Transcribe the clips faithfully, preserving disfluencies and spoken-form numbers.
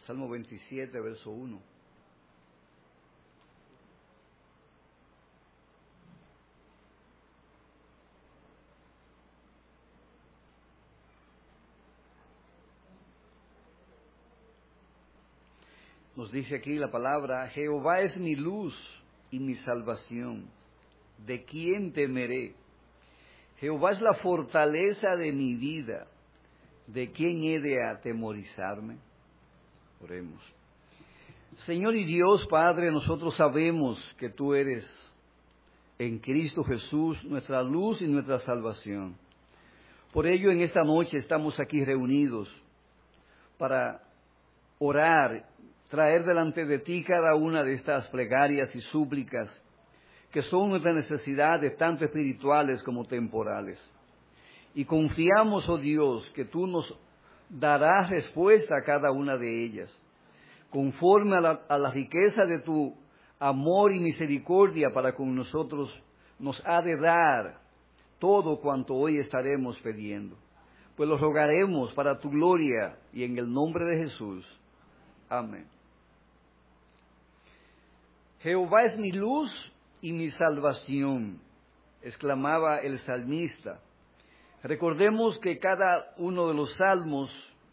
Salmo veintisiete, verso uno. Nos dice aquí la palabra: Jehová es mi luz y mi salvación, ¿de quién temeré? Jehová es la fortaleza de mi vida, ¿de quién he de atemorizarme? Oremos. Señor y Dios Padre, nosotros sabemos que tú eres en Cristo Jesús nuestra luz y nuestra salvación. Por ello en esta noche estamos aquí reunidos para orar, traer delante de ti cada una de estas plegarias y súplicas que son nuestras necesidades, tanto espirituales como temporales. Y confiamos, oh Dios, que tú nos darás respuesta a cada una de ellas, conforme a la, a la riqueza de tu amor y misericordia para con nosotros. Nos ha de dar todo cuanto hoy estaremos pidiendo. Pues lo rogaremos para tu gloria y en el nombre de Jesús. Amén. Jehová es mi luz y mi salvación, exclamaba el salmista. Recordemos que cada uno de los salmos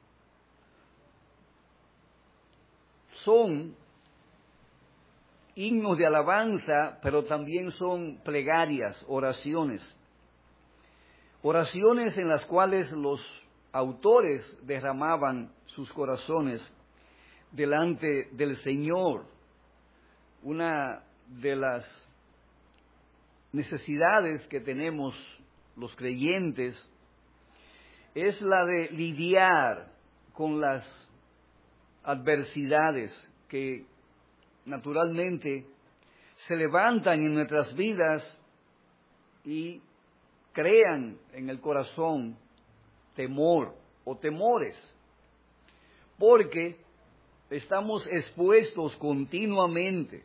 son himnos de alabanza, pero también son plegarias, oraciones. Oraciones en las cuales los autores derramaban sus corazones delante del Señor. Una de las necesidades que tenemos los creyentes es la de lidiar con las adversidades que naturalmente se levantan en nuestras vidas y crean en el corazón temor o temores, porque estamos expuestos continuamente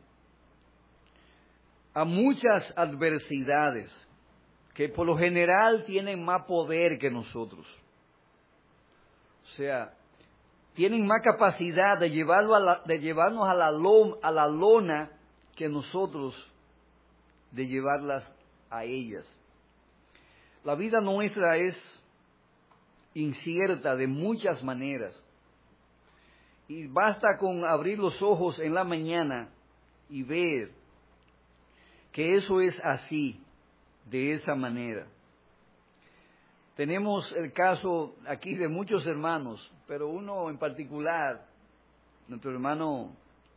a muchas adversidades que por lo general tienen más poder que nosotros. O sea, tienen más capacidad de, llevarlo a la, de llevarnos a la, lom, a la lona que nosotros de llevarlas a ellas. La vida nuestra es incierta de muchas maneras. Y basta con abrir los ojos en la mañana y ver que eso es así, de esa manera. Tenemos el caso aquí de muchos hermanos, pero uno en particular, nuestro hermano,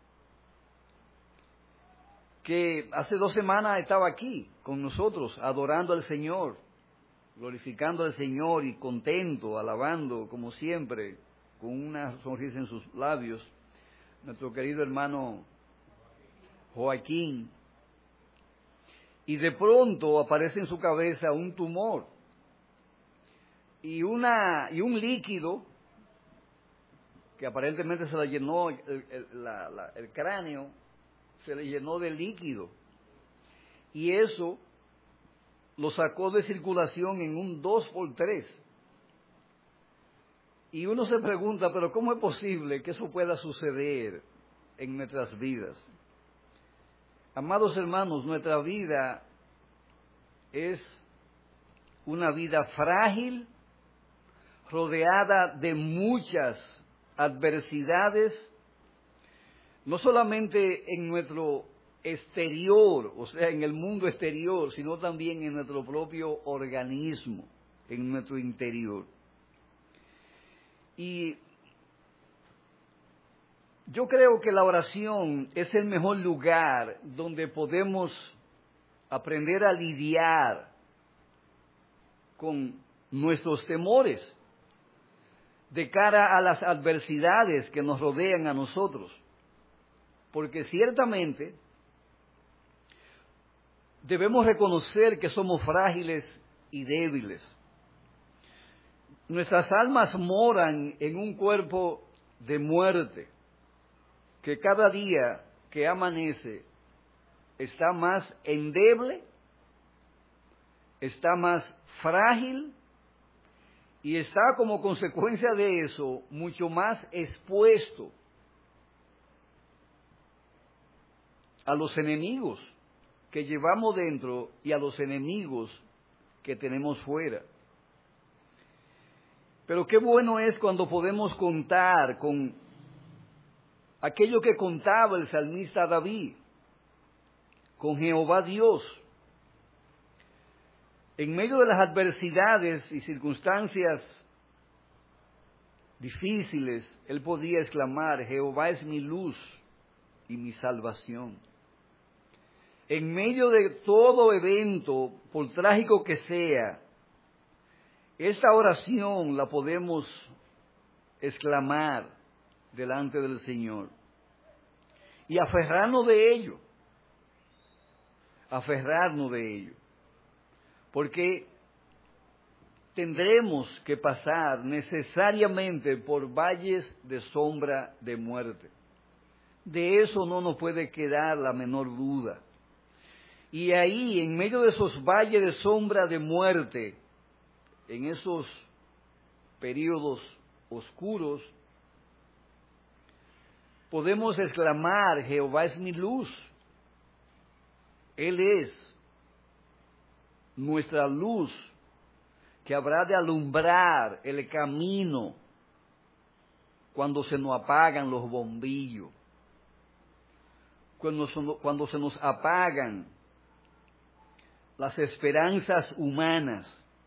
que hace dos semanas estaba aquí con nosotros, adorando al Señor, glorificando al Señor y contento, alabando como siempre, con una sonrisa en sus labios, nuestro querido hermano Joaquín. Y de pronto aparece en su cabeza un tumor y una y un líquido que aparentemente se le llenó el, el, la, la, el cráneo, se le llenó de líquido, y eso lo sacó de circulación en un dos por tres. Y uno se pregunta, pero ¿cómo es posible que eso pueda suceder en nuestras vidas? Amados hermanos, nuestra vida es una vida frágil, rodeada de muchas adversidades, no solamente en nuestro exterior, o sea, en el mundo exterior, sino también en nuestro propio organismo, en nuestro interior. Y yo creo que la oración es el mejor lugar donde podemos aprender a lidiar con nuestros temores de cara a las adversidades que nos rodean a nosotros. Porque ciertamente debemos reconocer que somos frágiles y débiles. Nuestras almas moran en un cuerpo de muerte, que cada día que amanece está más endeble, está más frágil y está como consecuencia de eso mucho más expuesto a los enemigos que llevamos dentro y a los enemigos que tenemos fuera. Pero qué bueno es cuando podemos contar con aquello que contaba el salmista David, con Jehová Dios. En medio de las adversidades y circunstancias difíciles, él podía exclamar: Jehová es mi luz y mi salvación. En medio de todo evento, por trágico que sea, esta oración la podemos exclamar delante del Señor y aferrarnos de ello, aferrarnos de ello, porque tendremos que pasar necesariamente por valles de sombra de muerte. De eso no nos puede quedar la menor duda. Y ahí, en medio de esos valles de sombra de muerte, en esos periodos oscuros, podemos exclamar: Jehová es mi luz. Él es nuestra luz que habrá de alumbrar el camino cuando se nos apagan los bombillos, cuando, cuando se nos apagan las esperanzas humanas,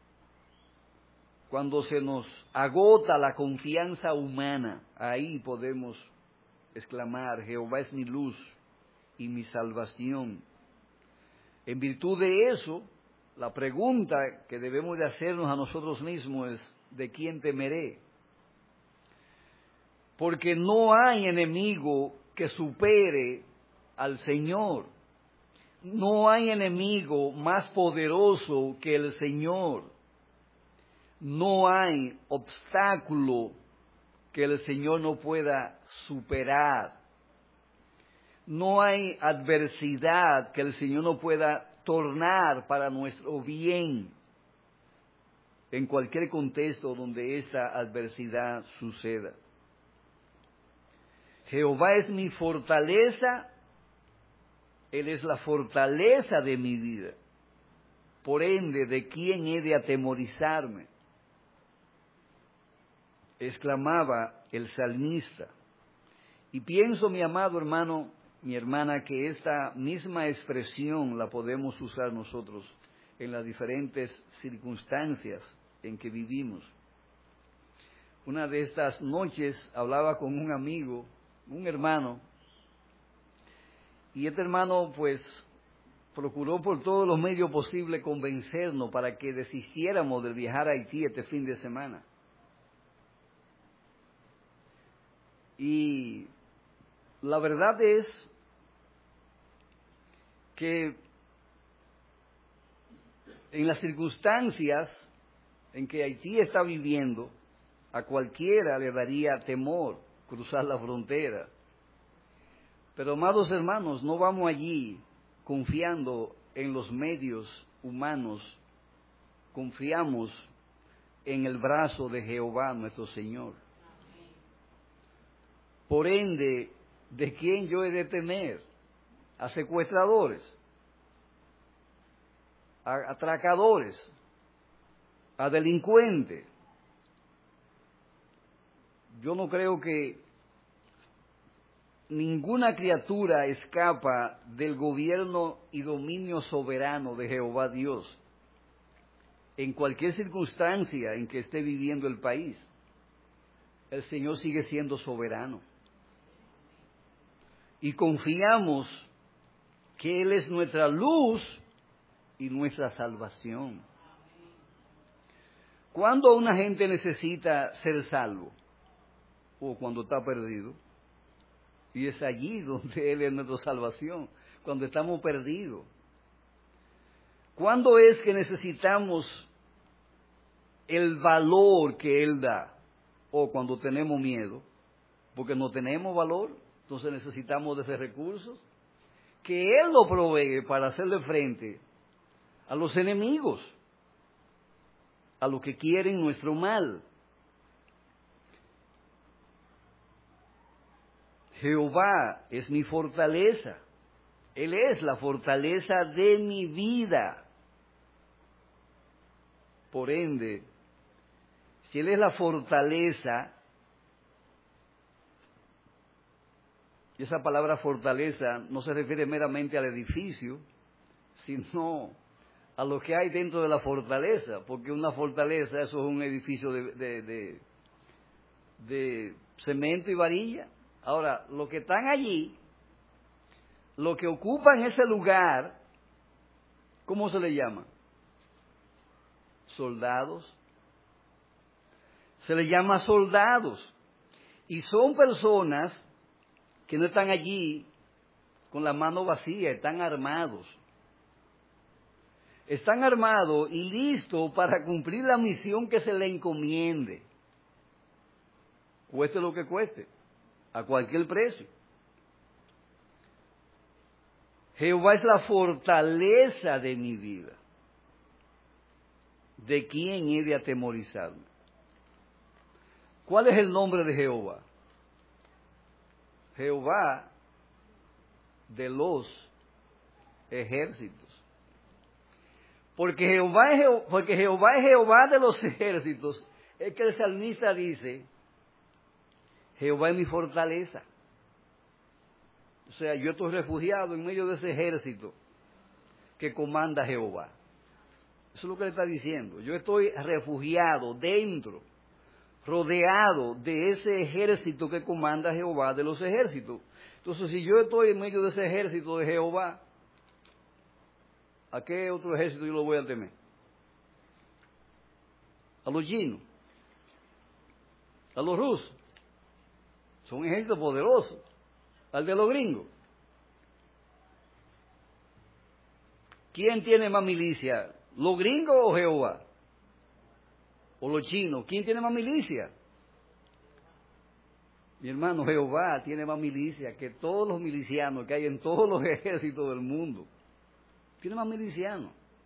cuando se nos agota la confianza humana. Ahí podemos exclamar: Jehová es mi luz y mi salvación. En virtud de eso, la pregunta que debemos de hacernos a nosotros mismos es: ¿de quién temeré? Porque no hay enemigo que supere al Señor. No hay enemigo más poderoso que el Señor. No hay obstáculo que el Señor no pueda superar. No hay adversidad que el Señor no pueda tornar para nuestro bien en cualquier contexto donde esta adversidad suceda. Jehová es mi fortaleza, Él es la fortaleza de mi vida. Por ende, ¿de quién he de atemorizarme?, exclamaba el salmista. Y pienso, mi amado hermano, mi hermana, que esta misma expresión la podemos usar nosotros en las diferentes circunstancias en que vivimos. Una de estas noches hablaba con un amigo, un hermano, y este hermano pues procuró por todos los medios posibles convencernos para que desistiéramos de viajar a Haití este fin de semana. Y la verdad es que en las circunstancias en que Haití está viviendo, a cualquiera le daría temor cruzar la frontera. Pero, amados hermanos, no vamos allí confiando en los medios humanos, confiamos en el brazo de Jehová nuestro Señor. Por ende, ¿de quién yo he de temer? A secuestradores, a atracadores, a delincuentes. Yo no creo que ninguna criatura escapa del gobierno y dominio soberano de Jehová Dios, en cualquier circunstancia en que esté viviendo el país. El Señor sigue siendo soberano. Y confiamos que Él es nuestra luz y nuestra salvación. ¿Cuándo una gente necesita ser salvo? O cuando está perdido. Y es allí donde Él es nuestra salvación, cuando estamos perdidos. ¿Cuándo es que necesitamos el valor que Él da? O cuando tenemos miedo, porque no tenemos valor. Entonces necesitamos de ese recurso, que Él lo provee para hacerle frente a los enemigos, a los que quieren nuestro mal. Jehová es mi fortaleza. Él es la fortaleza de mi vida. Por ende, si Él es la fortaleza, y esa palabra fortaleza no se refiere meramente al edificio, sino a lo que hay dentro de la fortaleza, porque una fortaleza, eso es un edificio de, de, de, de cemento y varilla. Ahora, los que están allí, los que ocupan ese lugar, ¿cómo se le llama? Soldados. Se les llama soldados. Y son personas que no están allí con la mano vacía, están armados. Están armados y listos para cumplir la misión que se le encomiende. Cueste lo que cueste, a cualquier precio. Jehová es la fortaleza de mi vida. ¿De quién he de atemorizarme? ¿Cuál es el nombre de Jehová? Jehová de los ejércitos. Porque Jehová, es Jehová, porque Jehová es Jehová de los ejércitos. Es que el salmista dice, Jehová es mi fortaleza. O sea, yo estoy refugiado en medio de ese ejército que comanda Jehová. Eso es lo que le está diciendo. Yo estoy refugiado dentro, rodeado de ese ejército que comanda Jehová de los ejércitos. Entonces, si yo estoy en medio de ese ejército de Jehová, ¿a qué otro ejército yo lo voy a temer? A los chinos, a los rusos. Son ejércitos poderosos. Al de los gringos. ¿Quién tiene más milicia? ¿Los gringos o Jehová? ¿O los chinos? ¿Quién tiene más milicia? Mi hermano, Jehová tiene más milicia que todos los milicianos que hay en todos los ejércitos del mundo. Tiene más milicianos.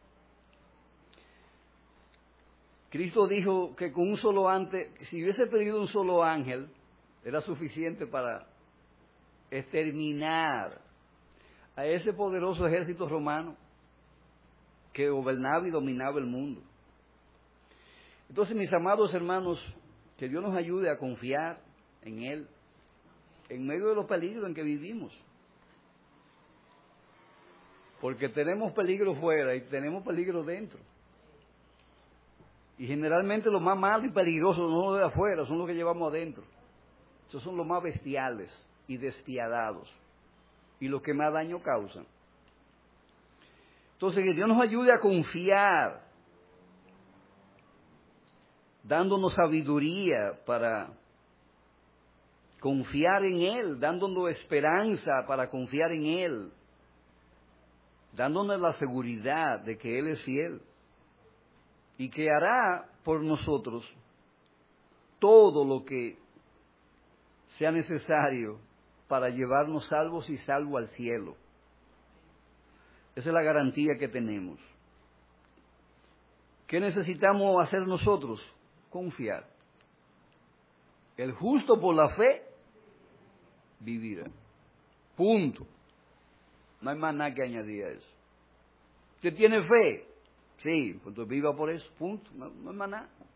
Cristo dijo que con un solo ángel, si hubiese perdido un solo ángel, era suficiente para exterminar a ese poderoso ejército romano que gobernaba y dominaba el mundo. Entonces, mis amados hermanos, que Dios nos ayude a confiar en Él, en medio de los peligros en que vivimos. Porque tenemos peligro fuera y tenemos peligro dentro. Y generalmente lo más malo y peligroso no los de afuera, son los que llevamos adentro. Esos son los más bestiales y despiadados y los que más daño causan. Entonces, que Dios nos ayude a confiar, dándonos sabiduría para confiar en Él, dándonos esperanza para confiar en Él, dándonos la seguridad de que Él es fiel y que hará por nosotros todo lo que sea necesario para llevarnos salvos y salvos al cielo. Esa es la garantía que tenemos. ¿Qué necesitamos hacer nosotros? Confiar. El justo por la fe vivirá. Punto. No hay más nada que añadir a eso. ¿Usted tiene fe? Sí, pues viva por eso. Punto. No, no hay más nada.